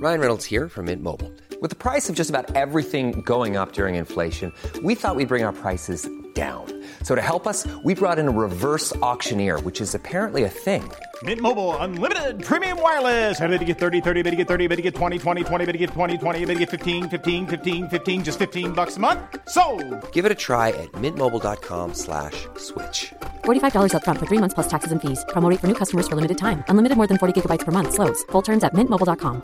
Ryan Reynolds here from Mint Mobile. With the price of just about everything going up during inflation, we thought we'd bring our prices down. So to help us, we brought in a reverse auctioneer, which is apparently a thing. Mint Mobile Unlimited Premium Wireless. How to get 30, 30, how to get 30, how to get 20, 20, 20, how to get 20, 20, how to get 15, 15, 15, 15, just $15 a month? Sold! Give it a try at mintmobile.com/switch. $45 up front for 3 months plus taxes and fees. Promo rate for new customers for limited time. Unlimited more than 40 gigabytes per month. Slows full terms at mintmobile.com.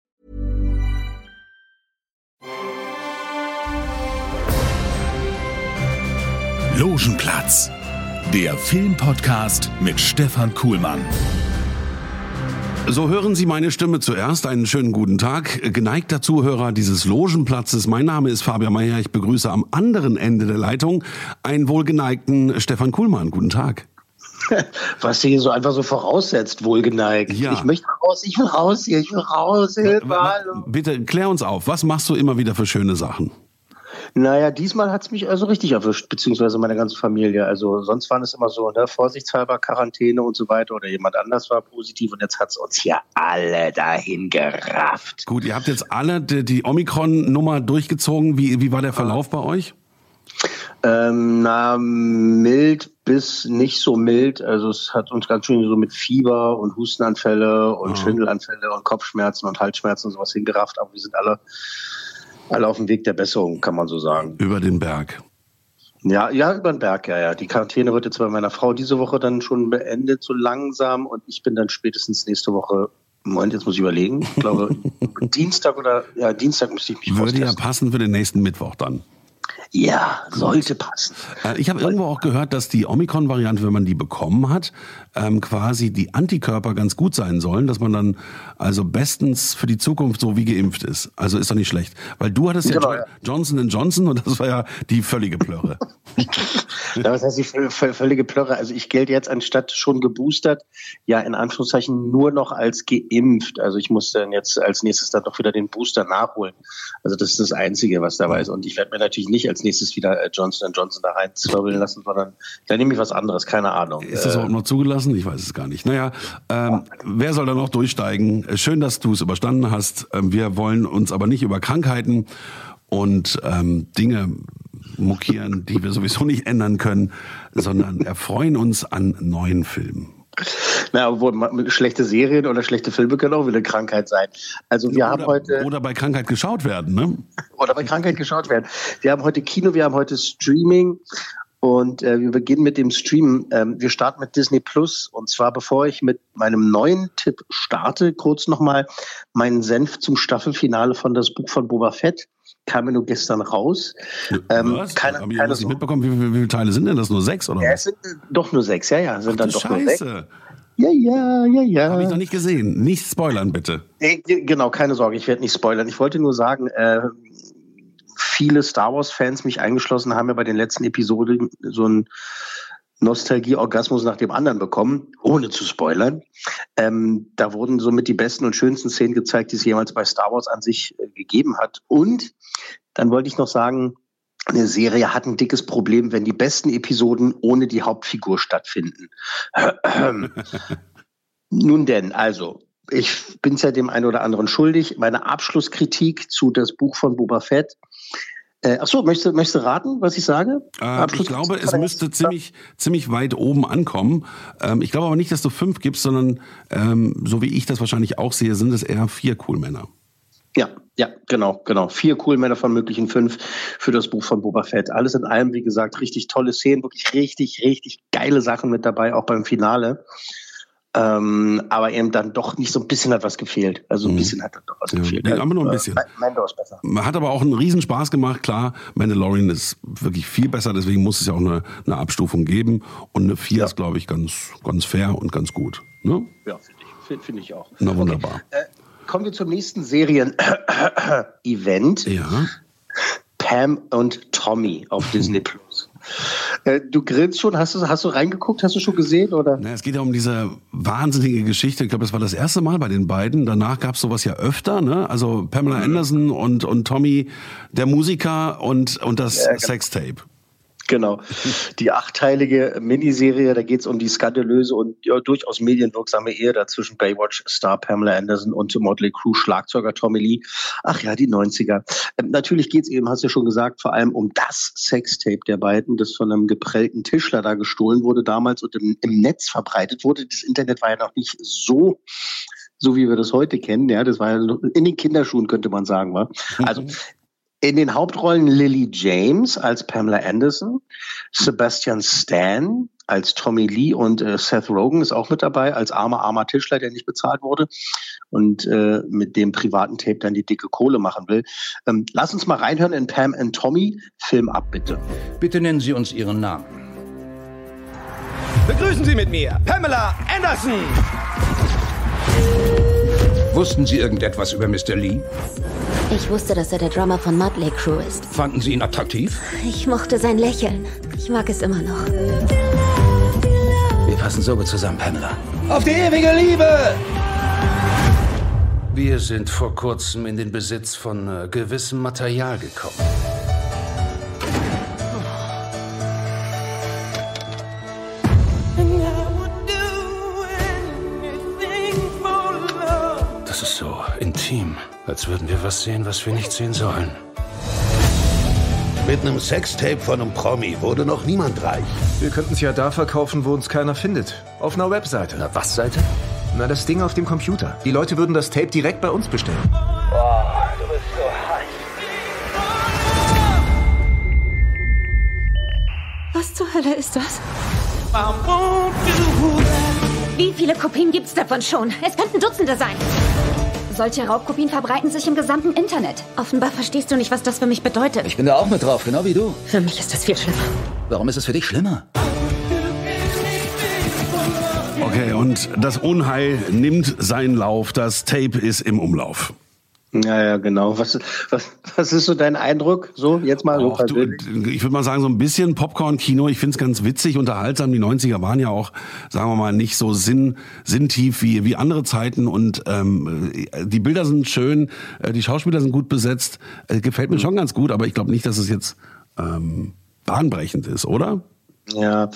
Logenplatz, der Filmpodcast mit Stefan Kuhlmann. So hören Sie meine Stimme zuerst. Einen schönen guten Tag. Geneigter Zuhörer dieses Logenplatzes. Mein Name ist Fabian Meyer. Ich begrüße am anderen Ende der Leitung einen wohlgeneigten Stefan Kuhlmann. Guten Tag. Was du hier so einfach so voraussetzt, wohlgeneigt. Ja. Ich möchte raus, ich will raus hier, ich will raus. Hilfe, Bitte klär uns auf. Was machst du immer wieder für schöne Sachen? Naja, diesmal hat es mich also richtig erwischt, beziehungsweise meine ganze Familie. Also sonst waren es immer so, ne, vorsichtshalber Quarantäne und so weiter oder jemand anders war positiv und jetzt hat es uns hier alle dahin gerafft. Gut, ihr habt jetzt alle die Omikron-Nummer durchgezogen. Wie war der Verlauf bei euch? Mild bis nicht so mild. Also es hat uns ganz schön so mit Fieber und Hustenanfälle und Schwindelanfälle und Kopfschmerzen und Halsschmerzen und sowas hingerafft. Aber wir sind alle auf dem Weg der Besserung, kann man so sagen. Über den Berg. Ja, über den Berg, ja. Die Quarantäne wird jetzt bei meiner Frau diese Woche dann schon beendet, so langsam. Und ich bin dann spätestens nächste Woche, Moment, jetzt muss ich überlegen, ich glaube Dienstag müsste ich mich Würde austesten. ja passen für den nächsten Mittwoch dann. Ja, sollte passen. Ich habe irgendwo auch gehört, dass die Omikron-Variante, wenn man die bekommen hat, quasi die Antikörper ganz gut sein sollen, dass man dann also bestens für die Zukunft so wie geimpft ist. Also ist doch nicht schlecht. Weil du hattest ja Johnson & Johnson und das war ja die völlige Plörre. Ja, was heißt die völlige Plörre? Also ich gelte jetzt anstatt schon geboostert, ja in Anführungszeichen nur noch als geimpft. Also ich muss dann jetzt als nächstes dann doch wieder den Booster nachholen. Also das ist das Einzige, was dabei ist. Und ich werde mir natürlich nicht als nächstes wieder Johnson & Johnson da reinzwirbeln lassen, sondern dann nehme ich was anderes, keine Ahnung. Ist das auch noch zugelassen? Ich weiß es gar nicht. Naja, wer soll da noch durchsteigen? Schön, dass du es überstanden hast. Wir wollen uns aber nicht über Krankheiten und Dinge mokieren, die wir sowieso nicht ändern können, sondern erfreuen uns an neuen Filmen. Na, obwohl schlechte Serien oder schlechte Filme können auch wieder eine Krankheit sein. Also wir haben heute... Oder bei Krankheit geschaut werden, ne? Oder bei Krankheit geschaut werden. Wir haben heute Kino, wir haben heute Streaming und wir beginnen mit dem Streamen. Wir starten mit Disney Plus und zwar bevor ich mit meinem neuen Tipp starte, kurz nochmal meinen Senf zum Staffelfinale von das Buch von Boba Fett. Kam mir nur gestern raus. Was? Habe ich nicht mitbekommen, wie viele Teile sind denn das? Nur 6 oder was? Ja, es sind doch nur 6, ja. Sind dann doch Scheiße. nur 6. Ja. Habe ich noch nicht gesehen. Nicht spoilern, bitte. Nee, genau, keine Sorge, ich werde nicht spoilern. Ich wollte nur sagen, viele Star Wars-Fans, mich eingeschlossen, haben ja bei den letzten Episoden so einen Nostalgie-Orgasmus nach dem anderen bekommen, ohne zu spoilern. Da wurden somit die besten und schönsten Szenen gezeigt, die es jemals bei Star Wars an sich gegeben hat. Und dann wollte ich noch sagen, eine Serie hat ein dickes Problem, wenn die besten Episoden ohne die Hauptfigur stattfinden. Nun denn, also, ich bin es ja dem einen oder anderen schuldig. Meine Abschlusskritik zu das Buch von Boba Fett. Möchtest du raten, was ich sage? Ich glaube, es müsste ziemlich weit oben ankommen. Ich glaube aber nicht, dass du 5 gibst, sondern so wie ich das wahrscheinlich auch sehe, sind es eher 4 Coolmänner. Ja, genau. 4 Coolmänner von möglichen 5 für das Buch von Boba Fett. Alles in allem, wie gesagt, richtig tolle Szenen, wirklich richtig geile Sachen mit dabei, auch beim Finale. Aber eben dann doch nicht so ein bisschen hat was gefehlt. Also ein bisschen hat dann doch was gefehlt. Ja, aber nur ein bisschen. Mando ist besser. Hat aber auch einen Riesenspaß gemacht. Klar, Mandalorian ist wirklich viel besser, deswegen muss es ja auch eine Abstufung geben. Und eine 4 ist, glaube ich, ganz fair und ganz gut. Ne? Ja, finde ich auch. Na wunderbar. Okay. Kommen wir zum nächsten Serien-Event. Ja. Pam und Tommy auf Disney Plus. Du grinst schon, hast du reingeguckt, hast du schon gesehen, oder? Na, es geht ja um diese wahnsinnige Geschichte. Ich glaube, das war das erste Mal bei den beiden. Danach gab es sowas ja öfter, ne? Also Pamela Anderson und Tommy, der Musiker und das Sextape. Genau. Die 8-teilige Miniserie, da geht es um die skandalöse und durchaus medienwirksame Ehe dazwischen Baywatch-Star Pamela Anderson und Motley Crue-Schlagzeuger Tommy Lee. Ach ja, die 90er. Natürlich geht es eben, hast du ja schon gesagt, vor allem um das Sextape der beiden, das von einem geprellten Tischler da gestohlen wurde damals und im Netz verbreitet wurde. Das Internet war ja noch nicht so wie wir das heute kennen. Ja, das war ja in den Kinderschuhen, könnte man sagen. Wa? Also in den Hauptrollen Lily James als Pamela Anderson, Sebastian Stan als Tommy Lee und Seth Rogen ist auch mit dabei als armer Tischler, der nicht bezahlt wurde und mit dem privaten Tape dann die dicke Kohle machen will. Lass uns mal reinhören in Pam and Tommy. Film ab, bitte. Bitte nennen Sie uns Ihren Namen. Begrüßen Sie mit mir Pamela Anderson! Wussten Sie irgendetwas über Mr. Lee? Ich wusste, dass er der Drummer von Motley Crue ist. Fanden Sie ihn attraktiv? Ich mochte sein Lächeln. Ich mag es immer noch. Wir passen so gut zusammen, Pamela. Auf die ewige Liebe! Wir sind vor kurzem in den Besitz von gewissem Material gekommen. Das ist so intim, als würden wir was sehen, was wir nicht sehen sollen. Mit einem Sextape von einem Promi wurde noch niemand reich. Wir könnten es ja da verkaufen, wo uns keiner findet. Auf einer Webseite. Na, was Seite? Na, das Ding auf dem Computer. Die Leute würden das Tape direkt bei uns bestellen. Boah, du bist so heiß. Was zur Hölle ist das? Wie viele Kopien gibt's davon schon? Es könnten Dutzende sein. Solche Raubkopien verbreiten sich im gesamten Internet. Offenbar verstehst du nicht, was das für mich bedeutet. Ich bin da auch mit drauf, genau wie du. Für mich ist das viel schlimmer. Warum ist es für dich schlimmer? Okay, und das Unheil nimmt seinen Lauf. Das Tape ist im Umlauf. Ja, genau. Was ist so dein Eindruck? So, jetzt mal so ich würde mal sagen, so ein bisschen Popcorn-Kino. Ich finde es ganz witzig, unterhaltsam. Die 90er waren ja auch, sagen wir mal, nicht so sinntief wie andere Zeiten. Und die Bilder sind schön, die Schauspieler sind gut besetzt. Gefällt mir schon ganz gut, aber ich glaube nicht, dass es jetzt bahnbrechend ist, oder? Ja,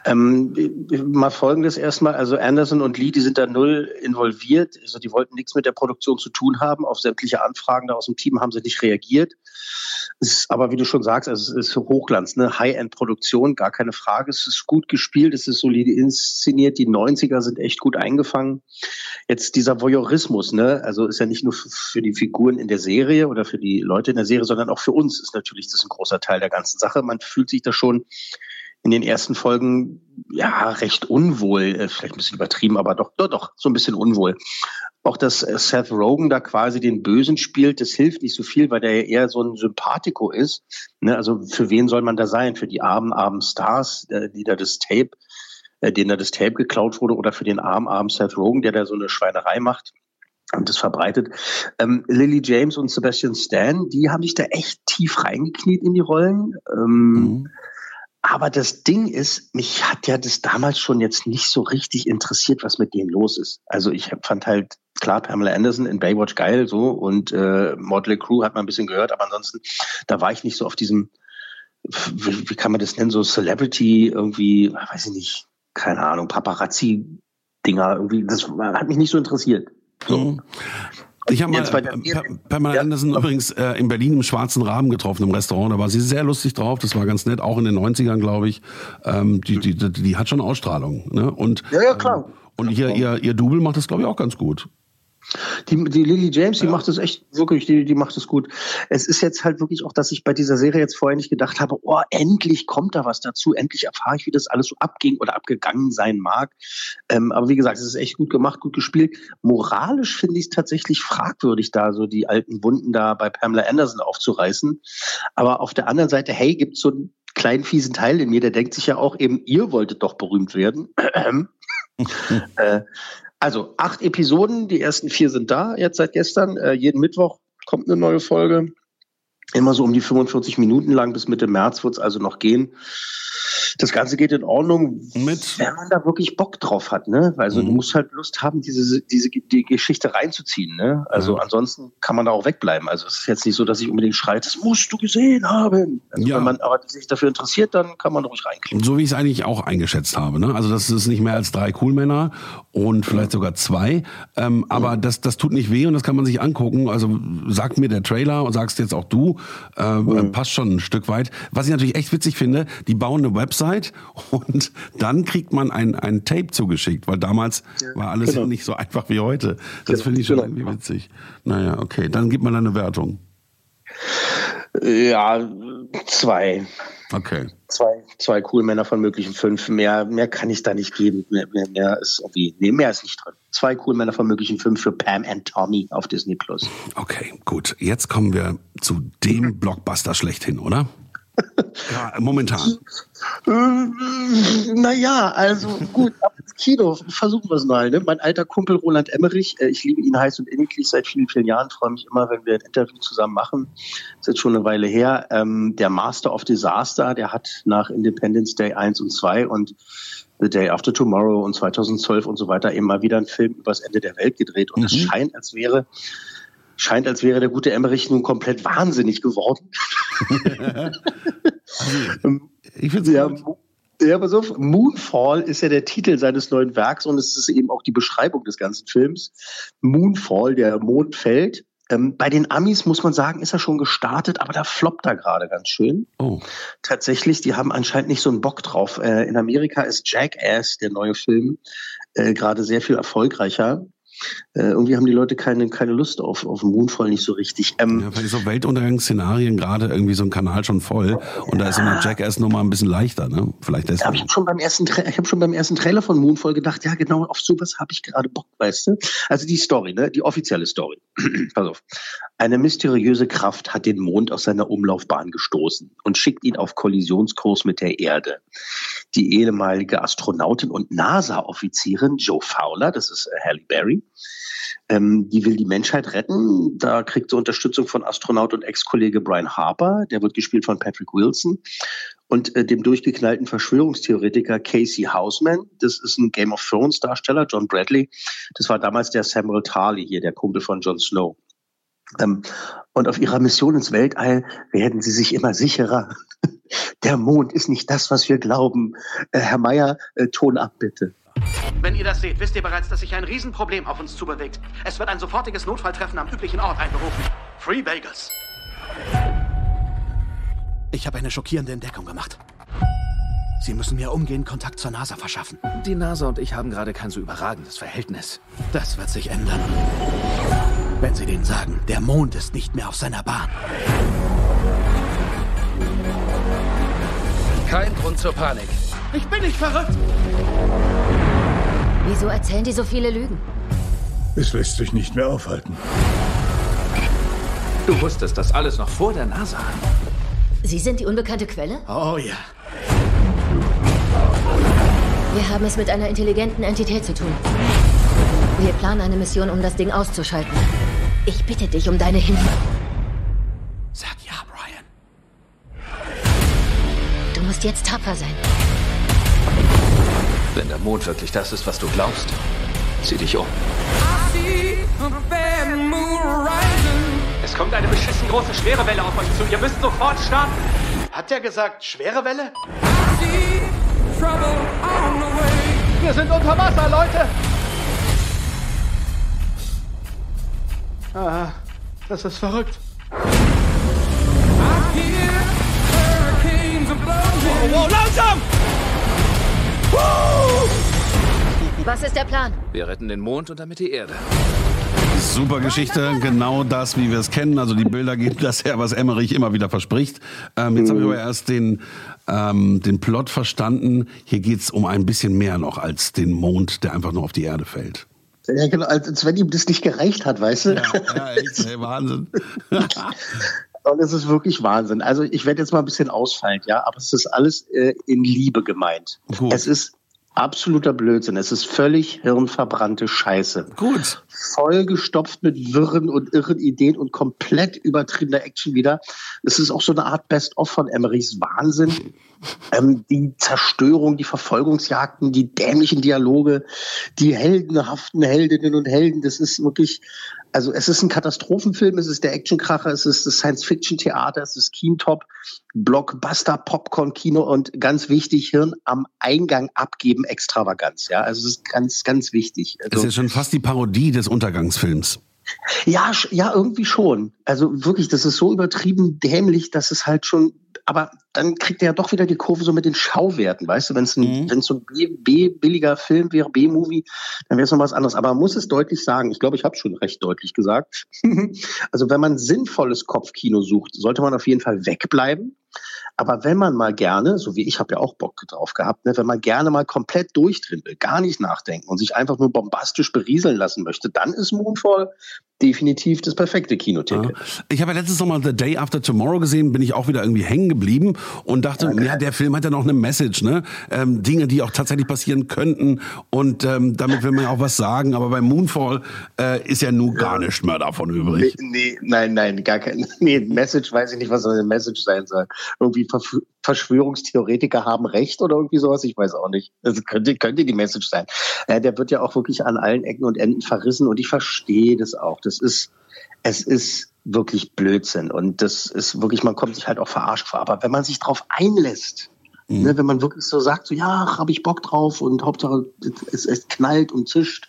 mal Folgendes erstmal. Also Anderson und Lee, die sind da null involviert. Also die wollten nichts mit der Produktion zu tun haben. Auf sämtliche Anfragen da aus dem Team haben sie nicht reagiert. Ist aber, wie du schon sagst, also es ist Hochglanz, ne? High-End-Produktion, gar keine Frage. Es ist gut gespielt, es ist solide inszeniert. Die 90er sind echt gut eingefangen. Jetzt dieser Voyeurismus, ne? Also ist ja nicht nur für die Figuren in der Serie oder für die Leute in der Serie, sondern auch für uns ist natürlich das ein großer Teil der ganzen Sache. Man fühlt sich da schon in den ersten Folgen ja recht unwohl, vielleicht ein bisschen übertrieben, aber doch so ein bisschen unwohl. Auch dass Seth Rogen da quasi den Bösen spielt, das hilft nicht so viel, weil der ja eher so ein Sympathico ist. Ne? Also für wen soll man da sein? Für die armen Stars, die da das Tape, denen da das Tape geklaut wurde, oder für den armen Seth Rogen, der da so eine Schweinerei macht und das verbreitet. Lily James und Sebastian Stan, die haben sich da echt tief reingekniet in die Rollen. Aber das Ding ist, mich hat ja das damals schon jetzt nicht so richtig interessiert, was mit denen los ist. Also ich fand halt, klar, Pamela Anderson in Baywatch geil, so, und Motley Crue hat man ein bisschen gehört, aber ansonsten, da war ich nicht so auf diesem, wie kann man das nennen, so Celebrity irgendwie, weiß ich nicht, keine Ahnung, Paparazzi-Dinger irgendwie, das hat mich nicht so interessiert. So. Ich habe mal Pamela Anderson übrigens in Berlin im Schwarzen Raben getroffen, im Restaurant. Da war sie sehr lustig drauf. Das war ganz nett, auch in den 90ern, glaube ich. Die hat schon Ausstrahlung. Ne? Und, ja, klar. Und ihr Double macht das, glaube ich, auch ganz gut. Die Lily James, die macht das echt wirklich, die macht das gut. Es ist jetzt halt wirklich auch, dass ich bei dieser Serie jetzt vorher nicht gedacht habe, oh, endlich kommt da was dazu, endlich erfahre ich, wie das alles so abging oder abgegangen sein mag. Aber wie gesagt, es ist echt gut gemacht, gut gespielt. Moralisch finde ich es tatsächlich fragwürdig, da so die alten Wunden da bei Pamela Anderson aufzureißen. Aber auf der anderen Seite, hey, gibt's so einen kleinen fiesen Teil in mir, der denkt sich ja auch eben, ihr wolltet doch berühmt werden. Also 8 Episoden, die ersten 4 sind da, jetzt seit gestern. Jeden Mittwoch kommt eine neue Folge. Immer so um die 45 Minuten lang, bis Mitte März wird es also noch gehen. Das Ganze geht in Ordnung, wenn man da wirklich Bock drauf hat, ne? Also du musst halt Lust haben, die Geschichte reinzuziehen, ne? Also ansonsten kann man da auch wegbleiben. Also es ist jetzt nicht so, dass ich unbedingt schreie, das musst du gesehen haben. Also wenn man aber sich dafür interessiert, dann kann man ruhig reinklicken. So wie ich es eigentlich auch eingeschätzt habe, ne? Also das ist nicht mehr als 3 Coolmänner und vielleicht sogar 2. Aber das tut nicht weh und das kann man sich angucken. Also sagt mir der Trailer und sagst jetzt auch du, passt schon ein Stück weit. Was ich natürlich echt witzig finde, die bauen eine Website und dann kriegt man ein Tape zugeschickt, weil damals war alles nicht so einfach wie heute. Das finde ich schon irgendwie witzig. Naja, okay, dann gibt man eine Wertung. Ja, 2. Okay. 2 Coolmänner von möglichen 5. Mehr kann ich da nicht geben. Mehr ist irgendwie, mehr ist nicht drin. 2 Coolmänner von möglichen 5 für Pam and Tommy auf Disney+. Okay, gut. Jetzt kommen wir zu dem Blockbuster schlechthin, oder? Ja, momentan. Naja, also gut, ab ins Kino, versuchen wir es mal. Ne? Mein alter Kumpel Roland Emmerich, ich liebe ihn heiß und inniglich seit vielen, vielen Jahren, freue mich immer, wenn wir ein Interview zusammen machen. Ist jetzt schon eine Weile her. Der Master of Disaster, der hat nach Independence Day 1 und 2 und The Day After Tomorrow und 2012 und so weiter eben mal wieder einen Film übers Ende der Welt gedreht. Und es scheint, als wäre der gute Emmerich nun komplett wahnsinnig geworden. Ich finde ja, pass auf, Moonfall ist ja der Titel seines neuen Werks und es ist eben auch die Beschreibung des ganzen Films. Moonfall, der Mond fällt. Bei den Amis, muss man sagen, ist er schon gestartet, aber da floppt er gerade ganz schön. Oh. Tatsächlich, die haben anscheinend nicht so einen Bock drauf. In Amerika ist Jackass, der neue Film, gerade sehr viel erfolgreicher. Irgendwie haben die Leute keine Lust auf Moonfall nicht so richtig. Ja, vielleicht so Weltuntergangsszenarien gerade irgendwie so ein Kanal schon voll und da ist so eine Jackass-Nummer ein bisschen leichter, ne? Vielleicht deswegen. Aber ich habe schon beim ersten Trailer von Moonfall gedacht, ja genau, auf sowas habe ich gerade Bock, weißt du? Also die Story, ne? Die offizielle Story. Pass auf. Eine mysteriöse Kraft hat den Mond aus seiner Umlaufbahn gestoßen und schickt ihn auf Kollisionskurs mit der Erde. Die ehemalige Astronautin und NASA-Offizierin Jo Fowler, das ist Halle Berry, die will die Menschheit retten. Da kriegt sie Unterstützung von Astronaut und Ex-Kollege Brian Harper, der wird gespielt von Patrick Wilson, und dem durchgeknallten Verschwörungstheoretiker Casey Houseman. Das ist ein Game of Thrones Darsteller, John Bradley. Das war damals der Samuel Tarly hier, der Kumpel von Jon Snow. Und auf ihrer Mission ins Weltall werden sie sich immer sicherer. Der Mond ist nicht das, was wir glauben. Herr Meier, Ton ab, bitte. Wenn ihr das seht, wisst ihr bereits, dass sich ein Riesenproblem auf uns zubewegt. Es wird ein sofortiges Notfalltreffen am üblichen Ort einberufen. Free Bagels. Ich habe eine schockierende Entdeckung gemacht. Sie müssen mir umgehend Kontakt zur NASA verschaffen. Die NASA und ich haben gerade kein so überragendes Verhältnis. Das wird sich ändern. Wenn Sie denen sagen, der Mond ist nicht mehr auf seiner Bahn. Kein Grund zur Panik. Ich bin nicht verrückt! Wieso erzählen die so viele Lügen? Es lässt sich nicht mehr aufhalten. Du wusstest das alles noch vor der NASA. Sie sind die unbekannte Quelle? Oh ja. Wir haben es mit einer intelligenten Entität zu tun. Wir planen eine Mission, um das Ding auszuschalten. Ich bitte dich um deine Hilfe. Sag ja, Brian. Du musst jetzt tapfer sein. Wenn der Mond wirklich das ist, was du glaubst, zieh dich um. Es kommt eine beschissen große schwere Welle auf euch zu. Ihr müsst sofort starten. Hat der gesagt, schwere Welle? Wir sind unter Wasser, Leute! Ah, das ist verrückt. Wow, langsam! Was ist der Plan? Wir retten den Mond und damit die Erde. Super Geschichte, genau das, wie wir es kennen. Also die Bilder geben das her, was Emmerich immer wieder verspricht. Jetzt habe ich aber erst den Plot verstanden. Hier geht es um ein bisschen mehr noch als den Mond, der einfach nur auf die Erde fällt. Ja, genau, als wenn ihm das nicht gereicht hat, weißt du? Ja echt, ey, Wahnsinn. Und es ist wirklich Wahnsinn. Also ich werde jetzt mal ein bisschen ausfallend, ja, aber es ist alles in Liebe gemeint. Gut. Es ist Absoluter Blödsinn. Es ist völlig hirnverbrannte Scheiße. Gut. Vollgestopft mit wirren und irren Ideen und komplett übertriebener Action wieder. Es ist auch so eine Art Best-of von Emmerichs Wahnsinn. Die Zerstörung, die Verfolgungsjagden, die dämlichen Dialoge, die heldenhaften Heldinnen und Helden. Das ist wirklich, also es ist ein Katastrophenfilm, es ist der Actionkracher, es ist das Science-Fiction-Theater, es ist Keentop, Blockbuster, Popcorn-Kino und ganz wichtig, Hirn am Eingang abgeben, Extravaganz. Ja, also es ist ganz, ganz wichtig. Also, das ist ja schon fast die Parodie des Untergangsfilms. Ja, irgendwie schon. Also wirklich, das ist so übertrieben dämlich, dass es halt schon, aber dann kriegt er ja doch wieder die Kurve so mit den Schauwerten, weißt du, wenn es so ein billiger Film wäre, B-Movie, dann wäre es noch was anderes. Aber man muss es deutlich sagen, ich glaube, ich habe es schon recht deutlich gesagt, also wenn man sinnvolles Kopfkino sucht, sollte man auf jeden Fall wegbleiben. Aber wenn man mal gerne, so wie ich habe ja auch Bock drauf gehabt, ne, wenn man gerne mal komplett durchdrehen will, gar nicht nachdenken und sich einfach nur bombastisch berieseln lassen möchte, dann ist Moonfall definitiv das perfekte Kinoticket. Ja. Ich habe ja letztens noch mal The Day After Tomorrow gesehen, bin ich auch wieder irgendwie hängen geblieben und dachte, ja, der Film hat ja noch eine Message, ne? Dinge, die auch tatsächlich passieren könnten und damit will man ja auch was sagen, aber bei Moonfall ist ja nun gar nichts mehr davon übrig. Nein, gar kein. Nee, Message, weiß ich nicht, was eine Message sein soll. Irgendwie Verschwörungstheoretiker haben Recht oder irgendwie sowas, ich weiß auch nicht. Das könnte die Message sein. Der wird ja auch wirklich an allen Ecken und Enden verrissen und ich verstehe das auch. Es ist wirklich Blödsinn und das ist wirklich, man kommt sich halt auch verarscht vor. Aber wenn man sich drauf einlässt, ne, wenn man wirklich so sagt, so ja, habe ich Bock drauf und Hauptsache es knallt und zischt,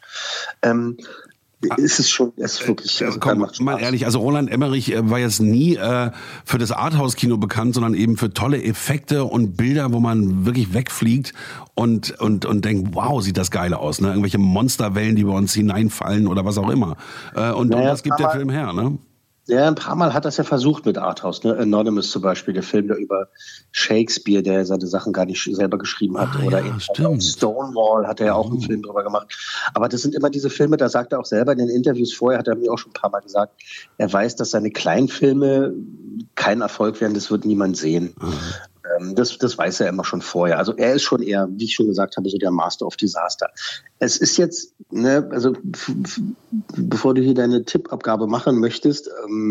ist es ist wirklich, also komm, mal ehrlich, also Roland Emmerich war jetzt nie für das Arthouse-Kino bekannt, sondern eben für tolle Effekte und Bilder, wo man wirklich wegfliegt und denkt, wow, sieht das geil aus, ne? Irgendwelche Monsterwellen, die bei uns hineinfallen oder was auch immer. Und das gibt der Film her, ne? Ja, ein paar Mal hat das ja versucht mit Arthouse, ne? Anonymous zum Beispiel, der Film da über Shakespeare, der seine Sachen gar nicht selber geschrieben hat. Oder ja, Stonewall hat er ja auch einen Film drüber gemacht. Aber das sind immer diese Filme, da sagt er auch selber in den Interviews vorher, hat er mir auch schon ein paar Mal gesagt, er weiß, dass seine Kleinfilme kein Erfolg werden, das wird niemand sehen. Das weiß er immer schon vorher. Also er ist schon eher, wie ich schon gesagt habe, so der Master of Disaster. Es ist jetzt, ne, also bevor du hier deine Tippabgabe machen möchtest,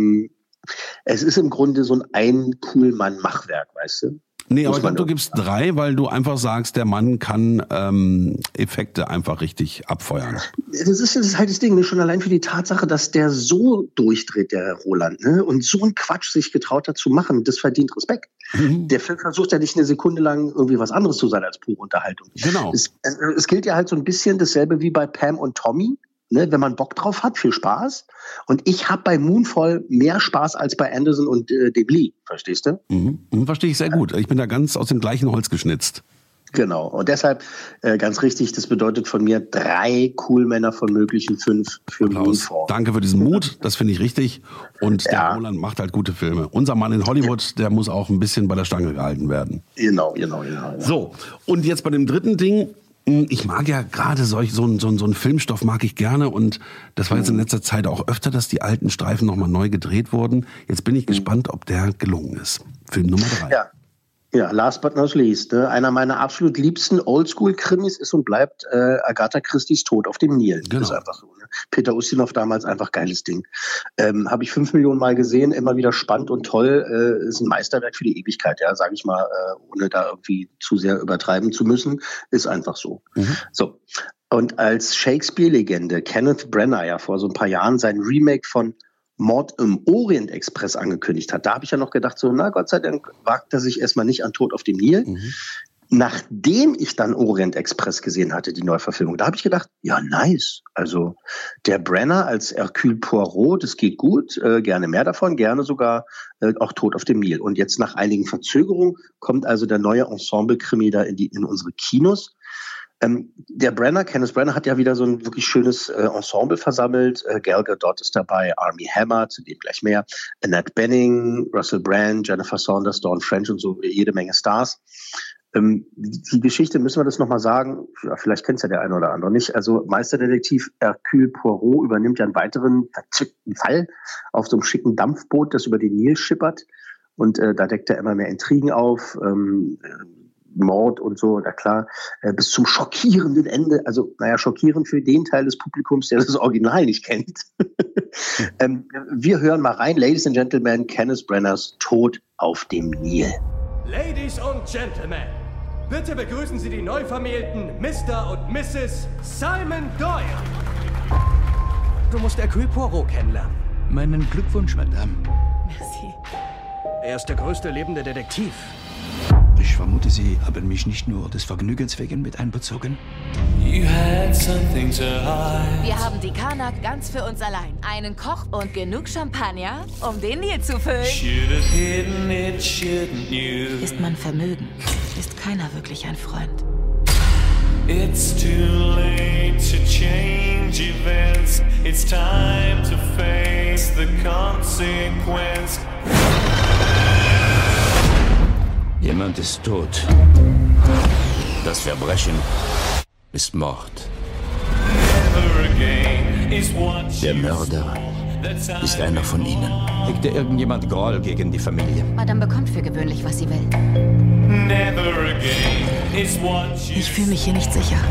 es ist im Grunde so ein Kuhlmann-Machwerk, weißt du? Nee, aber ich glaube, du gibst 3, weil du einfach sagst, der Mann kann Effekte einfach richtig abfeuern. Das ist halt das Ding, ne? Schon allein für die Tatsache, dass der so durchdreht, der Roland, ne? Und so einen Quatsch sich getraut hat zu machen, das verdient Respekt. Der Film versucht ja nicht eine Sekunde lang irgendwie was anderes zu sein als pure Unterhaltung. Genau. Es gilt ja halt so ein bisschen dasselbe wie bei Pam und Tommy. Ne, wenn man Bock drauf hat, viel Spaß. Und ich habe bei Moonfall mehr Spaß als bei Anderson und dem Lee, verstehst du? Verstehe ich sehr gut. Ich bin da ganz aus dem gleichen Holz geschnitzt. Genau. Und deshalb ganz richtig, das bedeutet von mir 3 Coolmänner von möglichen 5 für Moonfall. Danke für diesen Mut, das finde ich richtig. Und der Roland macht halt gute Filme. Unser Mann in Hollywood, der muss auch ein bisschen bei der Stange gehalten werden. Genau. So, und jetzt bei dem dritten Ding. Ich mag ja gerade so einen Filmstoff mag ich gerne und das war jetzt in letzter Zeit auch öfter, dass die alten Streifen nochmal neu gedreht wurden. Jetzt bin ich gespannt, ob der gelungen ist. Film Nummer 3. Ja, last but not least. Ne? Einer meiner absolut liebsten Oldschool-Krimis ist und bleibt Agatha Christie's Tod auf dem Nil. Genau. Das ist einfach so. Ne? Peter Ustinov damals einfach geiles Ding. Habe ich 5 Millionen Mal gesehen, immer wieder spannend und toll. Ist ein Meisterwerk für die Ewigkeit, ja, sage ich mal, ohne da irgendwie zu sehr übertreiben zu müssen. Ist einfach so. So. Und als Shakespeare-Legende Kenneth Branagh ja vor so ein paar Jahren sein Remake von Mord im Orient Express angekündigt hat. Da habe ich ja noch gedacht, so, na Gott sei Dank wagt er sich erstmal nicht an Tod auf dem Nil. Nachdem ich dann Orient Express gesehen hatte, die Neuverfilmung, da habe ich gedacht, ja nice. Also der Branagh als Hercule Poirot, das geht gut, gerne mehr davon, gerne sogar auch Tod auf dem Nil. Und jetzt nach einigen Verzögerungen kommt also der neue Ensemble-Krimi da in unsere Kinos. Der Kenneth Branagh hat ja wieder so ein wirklich schönes Ensemble versammelt. Gal Gadot ist dabei, Armie Hammer, zu dem gleich mehr, Annette Bening, Russell Brand, Jennifer Saunders, Dawn French und so jede Menge Stars. Die Geschichte, müssen wir das nochmal sagen, ja, vielleicht kennt es ja der eine oder andere nicht. Also Meisterdetektiv Hercule Poirot übernimmt ja einen weiteren verzückten Fall auf so einem schicken Dampfboot, das über den Nil schippert. Und da deckt er immer mehr Intrigen auf. Mord und so, na klar, bis zum schockierenden Ende, also schockierend für den Teil des Publikums, der das Original nicht kennt. Wir hören mal rein, Ladies and Gentlemen, Kenneth Branaghs Tod auf dem Nil. Ladies und Gentlemen, bitte begrüßen Sie die neu vermählten Mr. und Mrs. Simon Doyle. Du musst Hercule Poirot kennenlernen. Meinen Glückwunsch, Madame. Merci. Er ist der größte lebende Detektiv. Ich vermute, Sie haben mich nicht nur des Vergnügens wegen mit einbezogen. Wir haben die Karnak ganz für uns allein. Einen Koch und genug Champagner, um den Nil zu füllen. Ist man vermögen, ist keiner wirklich ein Freund. It's too late to change events. It's time to face the consequence. Jemand ist tot. Das Verbrechen ist Mord. Der Mörder ist einer von ihnen. Hegt irgendjemand Groll gegen die Familie? Madame bekommt für gewöhnlich, was sie will. Ich fühle mich hier nicht sicher.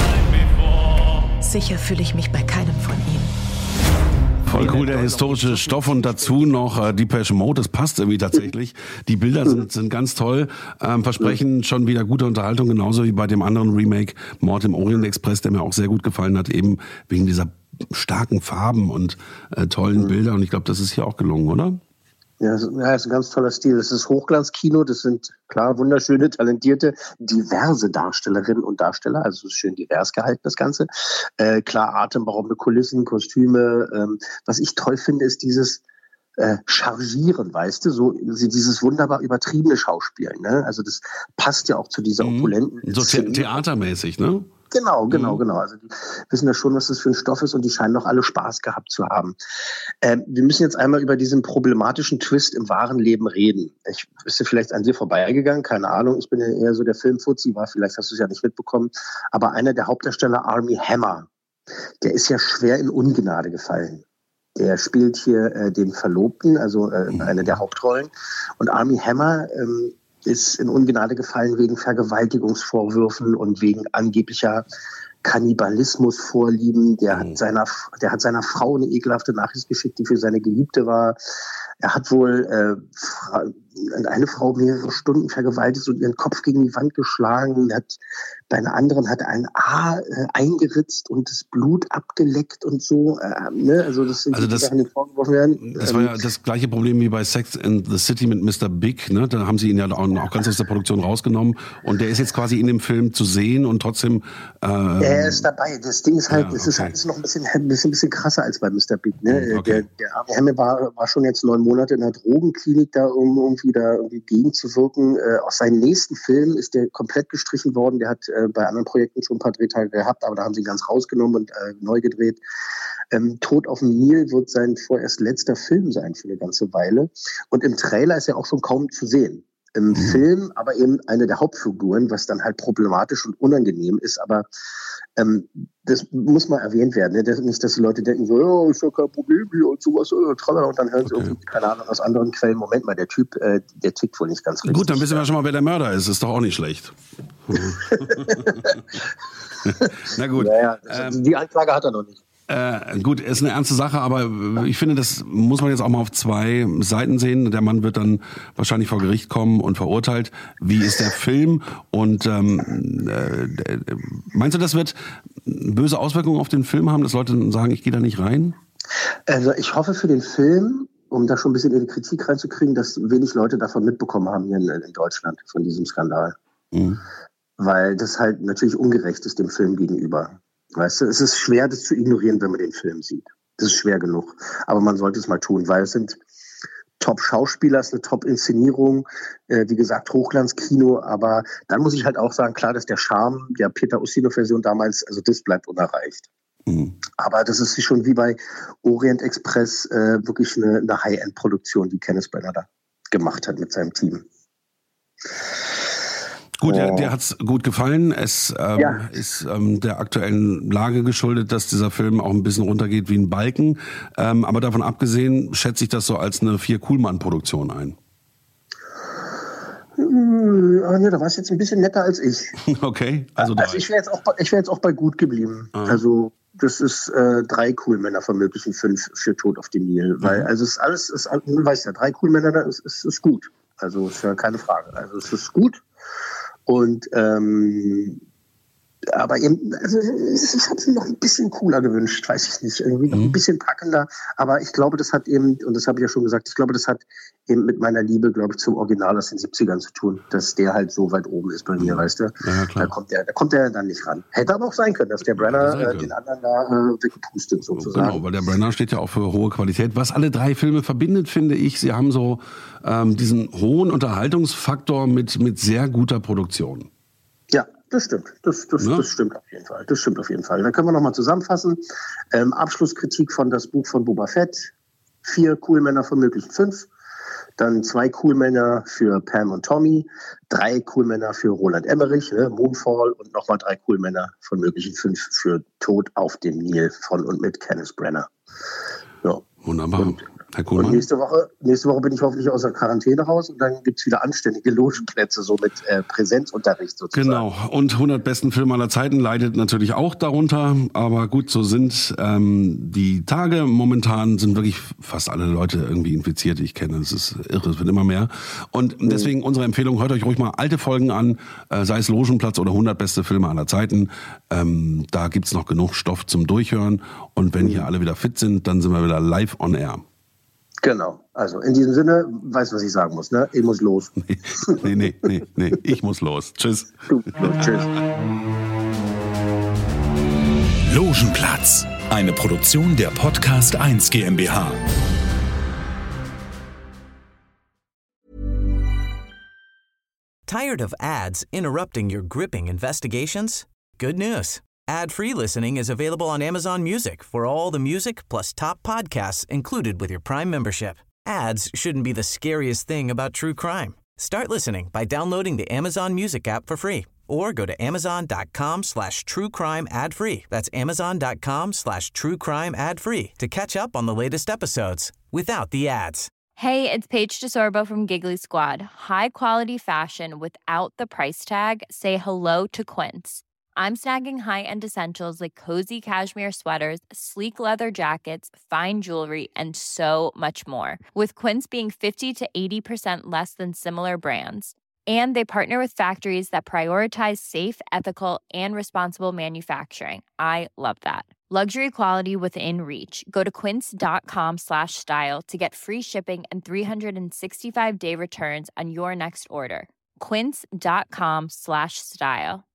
Sicher fühle ich mich bei keinem von ihnen. Voll cool, der historische Stoff und dazu noch Depeche Mode, das passt irgendwie tatsächlich. Die Bilder sind ganz toll, versprechen schon wieder gute Unterhaltung, genauso wie bei dem anderen Remake Mord im Orient Express, der mir auch sehr gut gefallen hat, eben wegen dieser starken Farben und tollen Bilder. Und ich glaube, das ist hier auch gelungen, oder? Ja, ist ein ganz toller Stil. Das ist Hochglanzkino, das sind klar wunderschöne, talentierte, diverse Darstellerinnen und Darsteller, also es ist schön divers gehalten, das Ganze. Klar, atemberaubende Kulissen, Kostüme. Was ich toll finde, ist dieses Chargieren, weißt du, so dieses wunderbar übertriebene Schauspielen. Ne? Also das passt ja auch zu dieser opulenten so theatermäßig, ne? Genau. Also die wissen ja schon, was das für ein Stoff ist und die scheinen doch alle Spaß gehabt zu haben. Wir müssen jetzt einmal über diesen problematischen Twist im wahren Leben reden. Ich bist vielleicht an dir vorbeigegangen, keine Ahnung. Ich bin ja eher so der Filmfuzzi, vielleicht hast du es ja nicht mitbekommen. Aber einer der Hauptdarsteller, Armie Hammer, der ist ja schwer in Ungnade gefallen. Der spielt hier den Verlobten, also eine der Hauptrollen. Und Armie Hammer ist in Ungnade gefallen wegen Vergewaltigungsvorwürfen und wegen angeblicher Kannibalismusvorlieben. Der hat seiner Frau eine ekelhafte Nachricht geschickt, die für seine Geliebte war. Er hat wohl eine Frau mehrere Stunden vergewaltigt und ihren Kopf gegen die Wand geschlagen. Bei einer anderen hat er ein A eingeritzt und das Blut abgeleckt und so. Also das sind die Sachen, die vorgeworfen werden. Das war ja das gleiche Problem wie bei Sex in the City mit Mr. Big. Ne? Da haben sie ihn ja auch ganz aus der Produktion rausgenommen. Und der ist jetzt quasi in dem Film zu sehen und trotzdem... er ist dabei. Das Ding ist halt, es ist alles noch ein bisschen krasser als bei Mr. Big. Ne? Okay. Der Armie Hammer war schon jetzt 9 Monate in der Drogenklinik da, um irgendwie gegenzuwirken. Aus seinen nächsten Filmen ist der komplett gestrichen worden. Der hat bei anderen Projekten schon ein paar Drehtage gehabt, aber da haben sie ihn ganz rausgenommen und neu gedreht. Tod auf dem Nil wird sein vorerst letzter Film sein für eine ganze Weile. Und im Trailer ist er auch schon kaum zu sehen. Im Film aber eben eine der Hauptfiguren, was dann halt problematisch und unangenehm ist, aber das muss mal erwähnt werden. Ne? Nicht, dass die Leute denken so, ja, ist ja kein Problem hier und sowas, und dann hören sie irgendwie, keine Ahnung, aus anderen Quellen, Moment mal, der Typ, der tickt wohl nicht ganz richtig. Gut, dann wissen wir schon mal, wer der Mörder ist. Ist doch auch nicht schlecht. Na gut. Naja, die Anklage hat er noch nicht. Gut, ist eine ernste Sache, aber ich finde, das muss man jetzt auch mal auf 2 Seiten sehen. Der Mann wird dann wahrscheinlich vor Gericht kommen und verurteilt. Wie ist der Film? Und meinst du, das wird böse Auswirkungen auf den Film haben, dass Leute sagen, ich gehe da nicht rein? Also ich hoffe für den Film, um da schon ein bisschen in die Kritik reinzukriegen, dass wenig Leute davon mitbekommen haben hier in Deutschland, von diesem Skandal. Mhm. Weil das halt natürlich ungerecht ist dem Film gegenüber. Weißt du, es ist schwer, das zu ignorieren, wenn man den Film sieht. Das ist schwer genug. Aber man sollte es mal tun, weil es sind Top-Schauspieler, es ist eine Top-Inszenierung, wie gesagt, Hochglanzkino. Aber dann muss ich halt auch sagen, klar, dass der Charme der Peter Ustinov-Version damals, also das bleibt unerreicht. Mhm. Aber das ist schon wie bei Orient Express wirklich eine High-End-Produktion, die Kenneth Branagh da gemacht hat mit seinem Team. Gut, dir hat's gut gefallen. Es ist der aktuellen Lage geschuldet, dass dieser Film auch ein bisschen runtergeht wie ein Balken. Aber davon abgesehen schätze ich das so als eine 4-Kuhlmann-Produktion ein. Nee, da war es jetzt ein bisschen netter als ich. Okay, also 3. Also ich wäre jetzt auch bei gut geblieben. Also das ist 3 Coolmänner von möglichen 5 für Tod auf dem Nil. Weil, also es ist alles, du weißt ja, 3 Coolmänner, da ist gut. Also ist ja keine Frage. Also es ist gut. Und aber eben, also ich habe es mir noch ein bisschen cooler gewünscht, weiß ich nicht, irgendwie noch ein bisschen packender. Aber ich glaube, das hat eben, und das habe ich ja schon gesagt, ich glaube, das hat eben mit meiner Liebe, glaube ich, zum Original aus den 70ern zu tun, dass der halt so weit oben ist bei mir, weißt du? Ja, klar. Da kommt der dann nicht ran. Hätte aber auch sein können, dass der Brenner den anderen da wegpustet sozusagen. Genau, weil der Brenner steht ja auch für hohe Qualität. Was alle 3 Filme verbindet, finde ich, sie haben so diesen hohen Unterhaltungsfaktor mit sehr guter Produktion. Ja, das stimmt. Das stimmt auf jeden Fall. Das stimmt auf jeden Fall. Da können wir nochmal zusammenfassen. Abschlusskritik von das Buch von Boba Fett. 4 Coolmänner von möglichen 5. Dann 2 Coolmänner für Pam und Tommy. 3 Coolmänner für Roland Emmerich, Moonfall. Und nochmal 3 Coolmänner von möglichen 5 für Tod auf dem Nil von und mit Kenneth Branagh. Ja. Wunderbar. Herr Kuhlmann? Und nächste Woche bin ich hoffentlich aus der Quarantäne raus und dann gibt es wieder anständige Logenplätze, so mit Präsenzunterricht sozusagen. Genau, und 100 besten Filme aller Zeiten leidet natürlich auch darunter, aber gut, so sind die Tage. Momentan sind wirklich fast alle Leute irgendwie infiziert, ich kenne, es ist irre, es wird immer mehr. Und deswegen unsere Empfehlung, hört euch ruhig mal alte Folgen an, sei es Logenplatz oder 100 beste Filme aller Zeiten. Da gibt's noch genug Stoff zum Durchhören und wenn hier alle wieder fit sind, dann sind wir wieder live on air. Genau, also in diesem Sinne, weißt du, was ich sagen muss, ne? Ich muss los. Nee, ich muss los. Tschüss. Tschüss. Logenplatz, eine Produktion der Podcast 1 GmbH. Tired of ads interrupting your gripping investigations? Good news. Ad-free listening is available on Amazon Music for all the music plus top podcasts included with your Prime membership. Ads shouldn't be the scariest thing about true crime. Start listening by downloading the Amazon Music app for free or go to amazon.com/truecrime ad-free. That's amazon.com/truecrime ad-free to catch up on the latest episodes without the ads. Hey, it's Paige DeSorbo from Giggly Squad. High quality fashion without the price tag. Say hello to Quince. I'm snagging high-end essentials like cozy cashmere sweaters, sleek leather jackets, fine jewelry, and so much more. With Quince being 50 to 80% less than similar brands. And they partner with factories that prioritize safe, ethical, and responsible manufacturing. I love that. Luxury quality within reach. Go to quince.com/style to get free shipping and 365-day returns on your next order. Quince.com/style.